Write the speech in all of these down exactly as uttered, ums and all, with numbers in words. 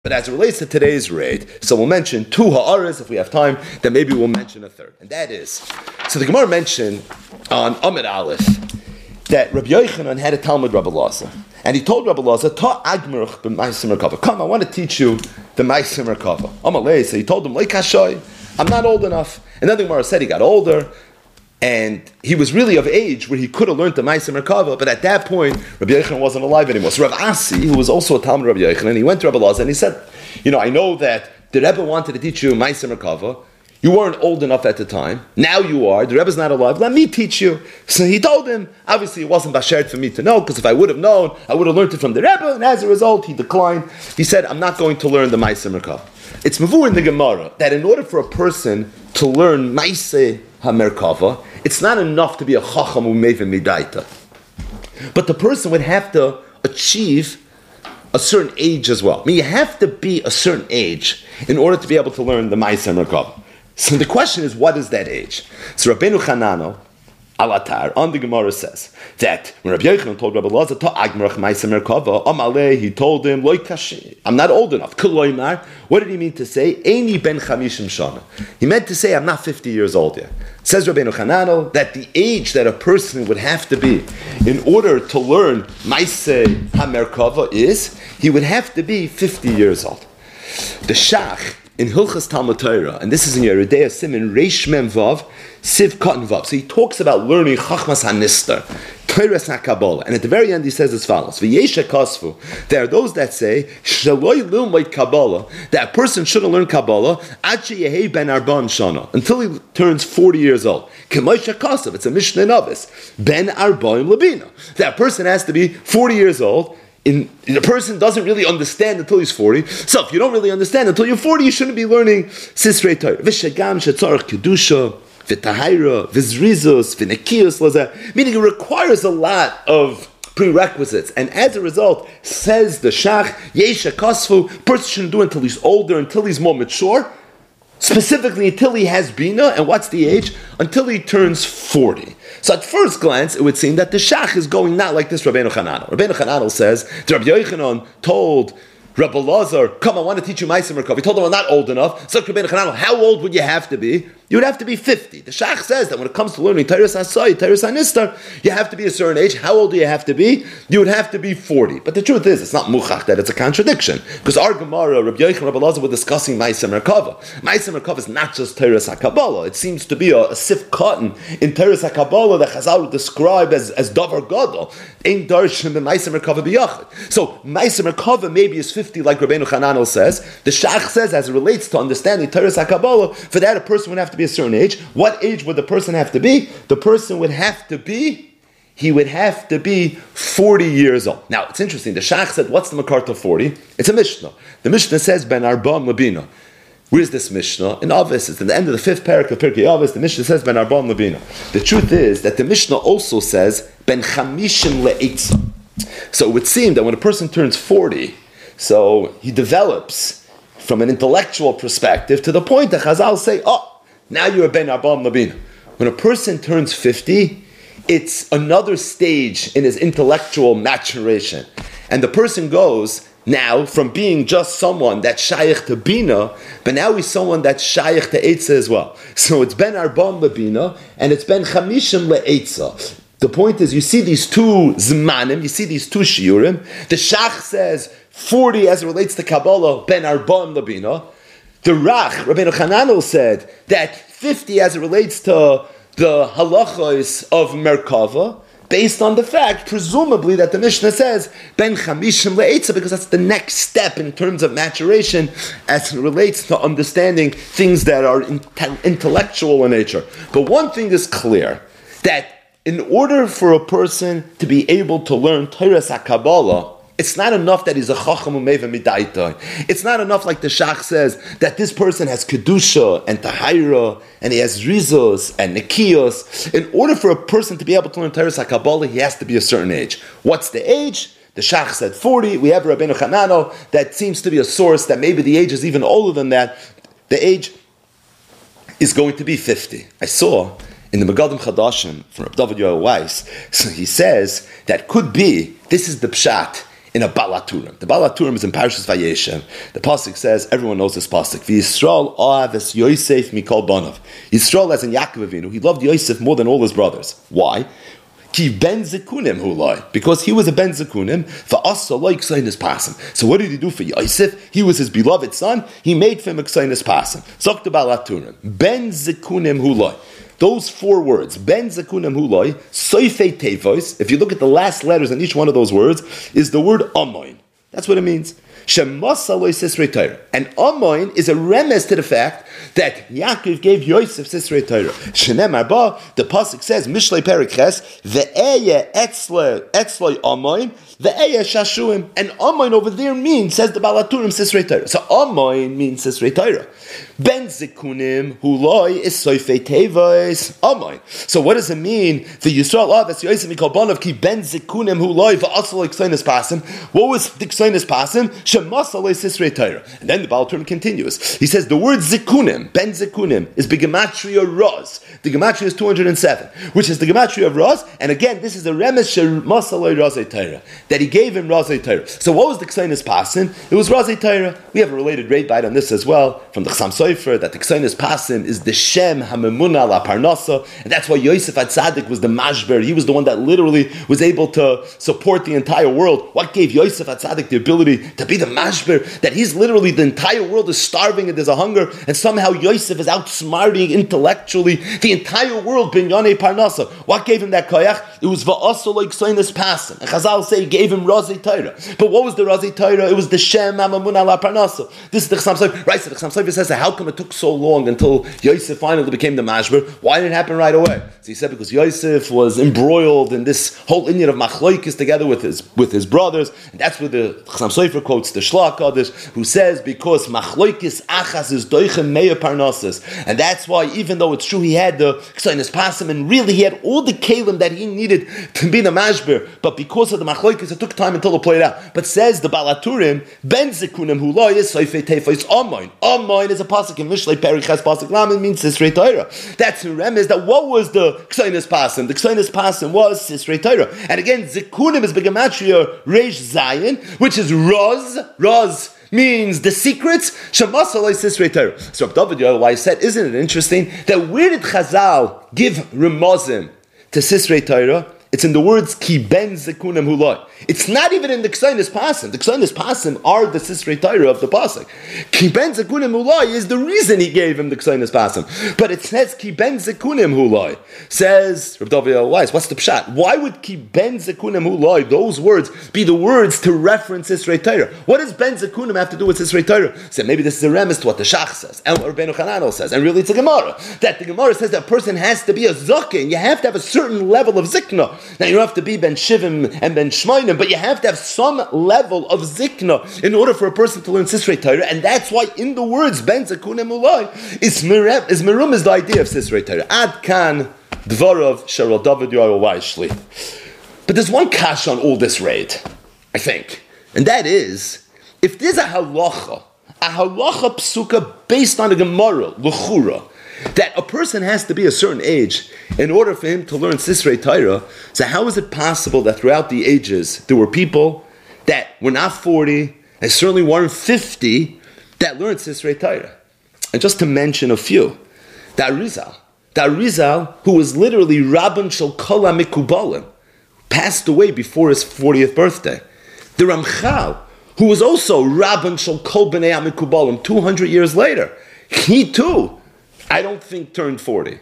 But as it relates to today's raid, so we'll mention two ha'aras if we have time, then maybe we'll mention a third. And that is, so the Gemara mentioned on Amid Aleph that Rabbi Yochanan had a Talmud Rabbi Elazar. And he told Rabbi Elazar, Ta agmerach b'maisim merkava. Come, I want to teach you the maisim merkava. Amalei, so he told him, Lei kashoy, I'm not old enough. And then the Gemara said he got older, and he was really of age where he could have learned the Ma'aser Merkava, but at that point, Rabbi Yochanan wasn't alive anymore. So Rav Asi, who was also a Talmud Rabbi Yochanan, he went to Rabbi Elazar and he said, you know, I know that the Rebbe wanted to teach you Ma'aser Merkava. You weren't old enough at the time. Now you are. The Rebbe's not alive. Let me teach you. So he told him, obviously it wasn't basher for me to know, because if I would have known, I would have learned it from the Rebbe, and as a result, he declined. He said, I'm not going to learn the Ma'aser Merkava. It's mavur in the Gemara that in order for a person to learn Ma'aser HaMerkava, it's not enough to be a chacham u'mevin midaita. But the person would have to achieve a certain age as well. I mean, you have to be a certain age in order to be able to learn the Ma'aser Merkava. So the question is, what is that age? So Rabbeinu Chanano, Alatar, on the Gemara says that when Rabbi Yochanan told Rabbi Elazar, Ta agmerach Ma'aser Merkava, Amalei, he told him, Loi kashi, I'm not old enough. K'loimar, what did he mean to say? Eini ben chamishim shana. He meant to say, I'm not fifty years old yet. Says Rabbeinu Chanano that the age that a person would have to be in order to learn Ma'aser HaMerkava is, he would have to be fifty years old. The Shach, in Hilchas Talmud Torah, and this is in Yeridei Simin, Reish Mem Vav, Siv Katan Vav. So he talks about learning Chachmas HaNistar, Torah's HaKabbalah, and at the very end he says as follows: V'yesha Kasfu. There are those that say Shaloi Lilmod Kabbalah, that a person shouldn't learn Kabbalah Achi Yehei Ben Arban Shana, until he turns forty years old. K'Moshe Kasav. It's a Mishnah Novice. Ben Arbaim Labina. That person has to be forty years old. In, in a person doesn't really understand until he's forty. So if you don't really understand until you're forty, you shouldn't be learning Sisrei Torah. V'shagam shetzarach kedusha, v'tahira, v'zrizus, v'nekius lazeh. Meaning it requires a lot of prerequisites. And as a result, says the Shach, Yesha Kasfu, person shouldn't do it until he's older, until he's more mature. Specifically until he has Bina, and what's the age? Until he turns forty. So at first glance, it would seem that the Shach is going not like this Rabbeinu Chanano. Rabbeinu Chanano says, the Rabbi Yochanan told Rabbi Elazar, come, I want to teach you Ma'aser Merkava. He told him, I'm not old enough. So Rabbeinu Chanano, how old would you have to be? You would have to be fifty. The Shach says that when it comes to learning Torah's HaSai, Torah's HaNistar, you have to be a certain age. How old do you have to be? You would have to be forty. But the truth is, it's not muchach that it's a contradiction. Because our Gemara, Rabbi Yochanan, Rabbi Elazar were discussing Ma'aser Merkava. Ma'aser Merkava is not just Torah's HaKabbalah. It seems to be a, a sif cotton in Torah's HaKabbalah that Chazal would describe as, as davar gadol. Ein darshan b'Ma'aser Merkava b'yachid. So Ma'aser Merkava maybe is fifty, like Rabbeinu Chananel says. The Shach says, as it relates to understanding Torah's HaKabbalah, for that a person would have to be a certain age. What age would the person have to be? The person would have to be, he would have to be forty years old. Now, it's interesting. The Shach said, what's the Makar to forty? It's a Mishnah. The Mishnah says, Ben Arba'am Labina. Where's this Mishnah? In Avos, it's at the end of the fifth parak of Pirkei Avos, the Mishnah says, Ben Arba'am Labina. The truth is that the Mishnah also says, Ben Chamishim Le'etza. So it would seem that when a person turns forty, so he develops from an intellectual perspective to the point that Chazal say, oh, now you're a Ben Arba'am Labina. When a person turns fifty, it's another stage in his intellectual maturation. And the person goes now from being just someone that's shaykh to Bina, but now he's someone that's shaykh to Eitzah as well. So it's Ben Arba'am Labina, and it's Ben Chamishim Le'eitzah. The point is, you see these two zmanim, you see these two shiurim. The Shach says forty as it relates to Kabbalah, Ben Arba'am Labina. The Rach, Rabbeinu Chananel, said that fifty as it relates to the halachos of Merkava, based on the fact, presumably, that the Mishnah says, Ben Chamishim Le'etza, because that's the next step in terms of maturation as it relates to understanding things that are inte- intellectual in nature. But one thing is clear, that in order for a person to be able to learn Torah's HaKabbalah, it's not enough that he's a chacham u'meva midaita. It's not enough, like the Shach says, that this person has kedusha and tahira, and he has rizos and nekios. In order for a person to be able to learn Torah's HaKabbalah, he has to be a certain age. What's the age? The Shach said forty. We have Rabbeinu Chanano. That seems to be a source that maybe the age is even older than that. The age is going to be fifty. I saw in the Megadim Chadashim from Rabbi David Yoel Weiss, so he says that could be, this is the pshat, in a Balaturim. The Balaturim is in Parashas Vayeshev. The pasuk says, everyone knows this pasuk. V'Yisrael ahaves Yosef mikol banav. Yisrael, as in Yaakov Avinu, he loved Yosef more than all his brothers. Why? Ki ben zekunim hulai, because he was a ben zekunim. Va'asa like ksainis pasim. So what did he do for Yosef? He was his beloved son. He made for him a ksainis pasim. Zok the Balaturim. Ben zekunim hulai. Those four words, ben zekunim hulai, soifei tevois, if you look at the last letters in each one of those words, is the word amoin. That's what it means. Shemasa lo sisrei Torah. And amoin is a remes to the fact that Yaakov gave Yosef sisrei Torah. Shenemar ba, the pasuk says, Mishlei Perek Ches, ve'eye etzloi etzloi amoin, ve'eye shashuim. And amoin over there means, says the Balaturim, sisrei Torah. So amoin means sisrei Torah. Ben zekunim huloi is soifei tevois amoin. So what does it mean? The Yisrael aves Yosef mikol banav ki ben zekunim huloi va'asal ksainis pasim. What was the ksainis pasim? Shemasa lo sisrei Torah. And then the Balaturim continues. He says the word zekunim, ben zekunim, is the gematria Roz. The gematria is two hundred seven, which is the gematria of Roz. And again, this is the remes shemasa lo razei Torah, that he gave him razei Torah. So what was the ksainis pasim? It was razei Torah. We have a related rate bite on this as well from the Chassam Sofer, that the ksainis pasim is the shem hamemuna la parnasa, and that's why Yosef HaTzadik was the mashber. He was the one that literally was able to support the entire world. What gave Yosef HaTzadik the ability to be the mashber? That he's literally, the entire world is starving and there's a hunger, and somehow Yosef is outsmarting intellectually the entire world, binyane parnasa. What gave him that koyach? It was va'asa like ksainis pasim. And Chazal say he gave him razei Torah. But what was the razei Torah? It was the shem hamemuna la parnasa. This is the Chassam Sofer. Right, so the Chassam Sofer says, how come it took so long until Yosef finally became the mashber? Why didn't it happen right away? So he said because Yosef was embroiled in this whole inyan of machloikis together with his with his brothers, and that's where the Chassam Sofer quotes the Shlach Kodesh, who says because machloikis achas is doichem meya parnasas, and that's why even though it's true he had the ksainis pasim and really he had all the kelim that he needed to be the mashber, but because of the machloikis it took time until it played out. But says the Balaturim, ben zekunim huloi is soifei teifos amoin. Amoin is a pasuk in Mishlei Perek Ches pasuk lamed means sisrei Torah. That's the remes that what was the ksainis pasim? The ksainis pasim was sisrei Torah. And again, zekunim is begematria reish zayin, which is roz. Roz means the secrets. Shemasa lo sisrei Torah. So David Yoel said, isn't it interesting that where did Chazal give remozim to sisrei Torah? It's in the words ki ben zekunim huloi. It's not even in the ksainis pasim. The ksainis pasim are the sisrei Torah of the pasuk. Ki ben zekunim huloi is the reason he gave him the ksainis pasim. But it says ki ben zekunim huloi. Says Rav David Weiss, what's the pshat? Why would ki ben zekunim huloi, those words, be the words to reference sisrei Torah? What does ben zekunim have to do with sisrei Torah? So maybe this is a remes to what the Shach says, and what Rabbeinu Chananel says, and really it's a Gemara. That the Gemara says that a person has to be a zaken. You have to have a certain level of zikna. Now you don't have to be ben shivim and ben shmainim, but you have to have some level of zikna in order for a person to learn sisrei Torah, and that's why in the words ben zekunim ulai is merum is merum is the idea of sisrei Torah. Ad kan dvarav shel David Yoel Weishli. But there's one kash on all this raid, I think, and that is if there's a halacha, a halacha psuka based on a Gemara l'chura, that a person has to be a certain age in order for him to learn Sisrei Torah. So how is it possible that throughout the ages there were people that were not forty and certainly weren't fifty that learned Sisrei Torah? And just to mention a few, the Arizal, the Arizal, who was literally Rabban Shel Kol HaMikubalim, passed away before his fortieth birthday. The Ramchal, who was also Rabban Shel Kol Bnei HaMikubalim two hundred years later, he too, I don't think turned forty.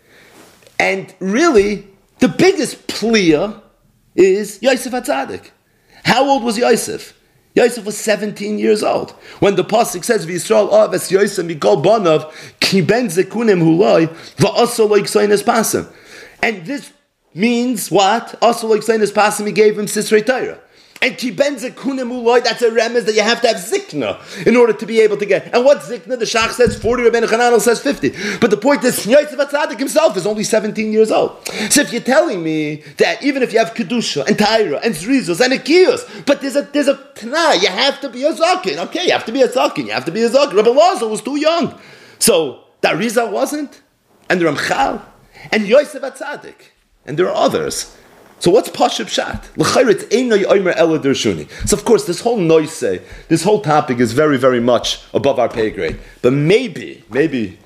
And really, the biggest pliya is Yosef HaTzadik. How old was Yosef? Yosef was seventeen years old. When the pasuk says, V'Yisrael aves Yosef mikol banav, ki ben zekunim huloi, va'asa lo ksainis pasim. And this means what? Asa lo ksainis pasim, he gave him Sisrei Torah. And ki ben zekunim uloi, that's a remez that you have to have zikna in order to be able to get. And what zikna? The Shach says forty, Rabbeinu Chananel says fifty. But the point is, Yosef HaTzadik himself is only seventeen years old. So if you're telling me that even if you have Kedusha and Taira and Zrizos and Akiyos, but there's a there's a Tana, you have to be a Zakin. Okay, you have to be a Zakin, you have to be a Zakin. Rabbi Lazar was too young. So the Arizal wasn't, and the Ramchal, and Yosef HaTzadik, and there are others. So what's Pashup Shat? L'chayr einay omer ela dershuni. So of course, this whole noise, this whole topic is very, very much above our pay grade. But maybe, maybe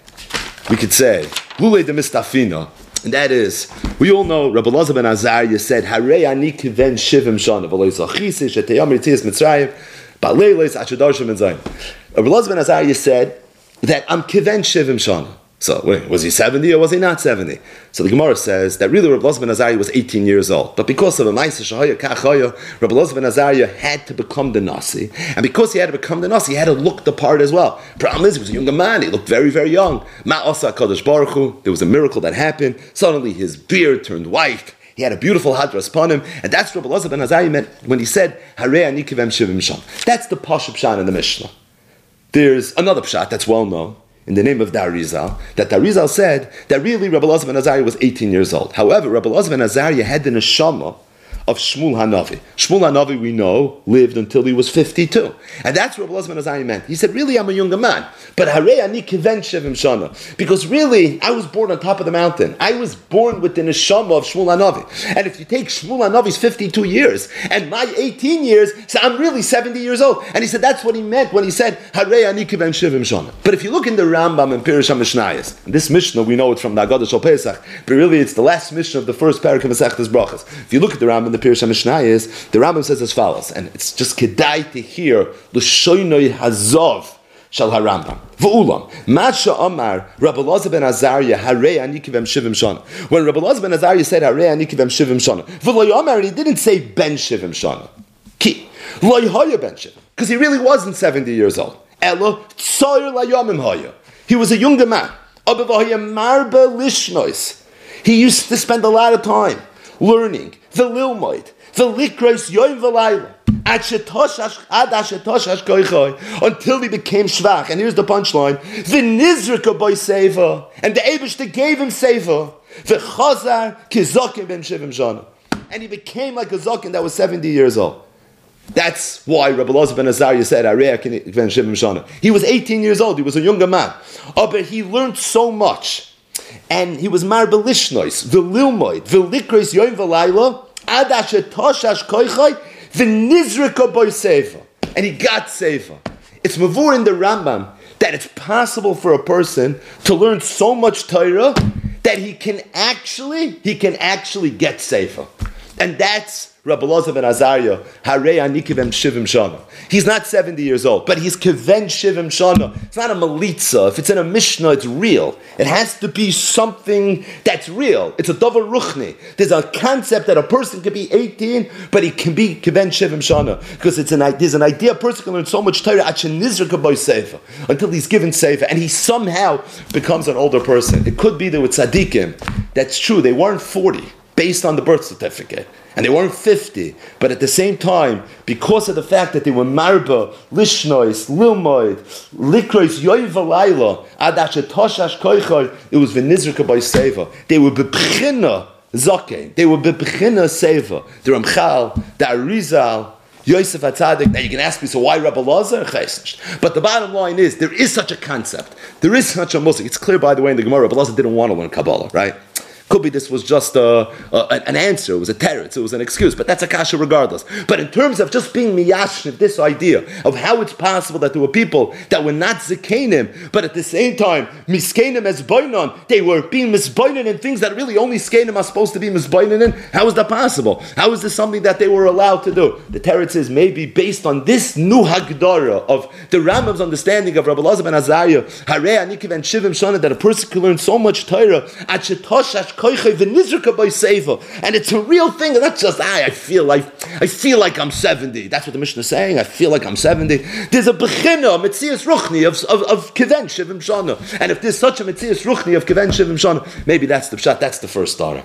we could say, Lule de Mistafina, and that is, we all know Rabbi Elazar ben Azariah said, Harei ani kiven shivim shana, v'lo yisachisi, sheteyam ritzias mitzrayim, ba'leilis achadarshim and zayin. Rabbi Elazar ben Azariah said that I'm kiven shivim shana. So, wait, was he seventy or was he not seventy? So the Gemara says that really Rabbi Elazar ben Azariah was eighteen years old. But because of a Ma'aseh Shahaya Kachaya, Rabbi Elazar ben Azariah had to become the Nasi. And because he had to become the Nasi, he had to look the part as well. Problem is, he was a younger man. He looked very, very young. Ma'asa Kadosh Baruch Hu. There was a miracle that happened. Suddenly his beard turned white. He had a beautiful hadras upon him. And that's what Rabbi Elazar ben Azariah meant when he said, Harei ani kivem shivim sham. That's the Pashup Shan in the Mishnah. There's another pshat that's well known, in the name of the Arizal, that the Arizal said that really Rabbi Elazar ben Azariah was eighteen years old. However, Rabbi Elazar ben Azariah had the neshama of Shmuel Hanavi. Shmuel Hanavi, we know, lived until he was fifty-two. And that's what Rabbi Elazar ben Azariah meant. He said, really, I'm a younger man. But Harei ani kiven shivim shana. Because really, I was born on top of the mountain. I was born with the neshama of Shmuel Hanavi. And if you take Shmuel Hanavi's fifty-two years, and my eighteen years, so I'm really seventy years old. And he said, that's what he meant when he said, Harei ani kiven shivim shana. But if you look in the Rambam and Pirush HaMishnayos, this Mishnah, we know it from the Agadah Shal Pesach, but really it's the last Mishnah of the first parak of Masechtas Brachos. If you look at the Rambam, the Pirush HaMishnayos, the Rambam says as follows, and it's just kedai to hear l'shoynoi hazov shal harambam v'ulam masha amar Rabbi Elazar ben Azariah harei ani kivem shivim shana. When Rabbi Elazar ben Azariah said harei ani kivem shivim shana, v'lo amar, he didn't say ben shivim shana. Ki lo yhaya ben shivim, because he really wasn't seventy years old. Elo tzoyer layomim haya. He was a younger man. Aber v'haya marba lishnois. He used to spend a lot of time learning the lilmoid, the likros yoim v'layla, until he became shvach. And here's the punchline: the nizrika boy seva, and the Eibishter gave him seva. The chazar kizokim ben shivim shana, and he became like a zokin that was seventy years old. That's why Rabbi Elazar ben Azariah said, "Areach ben shivim shana." He was eighteen years old. He was a younger man, oh, but he learned so much. And he was marba lishnois, the lilmoid, the likros yoim v'layla, ad asher toshash koichai, the nizrika boy seva. And he got seva. It's mavur in the Rambam that it's possible for a person to learn so much Torah that he can actually, he can actually get seva. And that's Rabbi Elazar ben Azariah, Harei ani kivem shivim shana. He's not seventy years old, but he's kiven shivim shana. It's not a malitza. If it's in a Mishnah, it's real. It has to be something that's real. It's a davar ruchni. There's a concept that a person can be eighteen, but he can be kiven shivim shana. Because it's an, there's an idea a person can learn so much Torah until he's given sefer, and he somehow becomes an older person. It could be that with tzaddikim, that's true, they weren't forty, based on the birth certificate. And they weren't fifty, but at the same time, because of the fact that they were marba, lishnois, lilmoid, likrois, yoy v'layla, adashe toshash koichor, it was v'nizrika by seva. They were bebchina zakein. They were bebchina seva. The Ramchal, the Arizal, Yosef HaTzadik. Now you can ask me, so why Rabbi Elazar? But the bottom line is, there is such a concept. There is such a musik. It's clear, by the way, in the Gemara, Rabbi Elazar didn't want to learn Kabbalah, right? Could be this was just a, a, an answer, it was a teretz, it was an excuse, but that's a kasha regardless. But in terms of just being miyashniv, this idea of how it's possible that there were people that were not zikenim, but at the same time, miskenim as boinon, they were being misboinon in things that really only skenim are supposed to be misboinon in. How is that possible? How is this something that they were allowed to do? The teretz is maybe based on this new hagdara of the Rambam's understanding of Rabbi Elazar ben Azariah, Harei ani kivem shivim shana, that a person can learn so much Torah, ad shetoshash and it's a real thing, and not just I, I feel like I feel like I'm seventy. That's what the Mishnah is saying. I feel like I'm seventy. There's a bechina, metzias ruchni of of, of kiven shivim shana, and if there's such a metzias ruchni of kiven shivim shana, maybe that's the pshat. That's the first starter.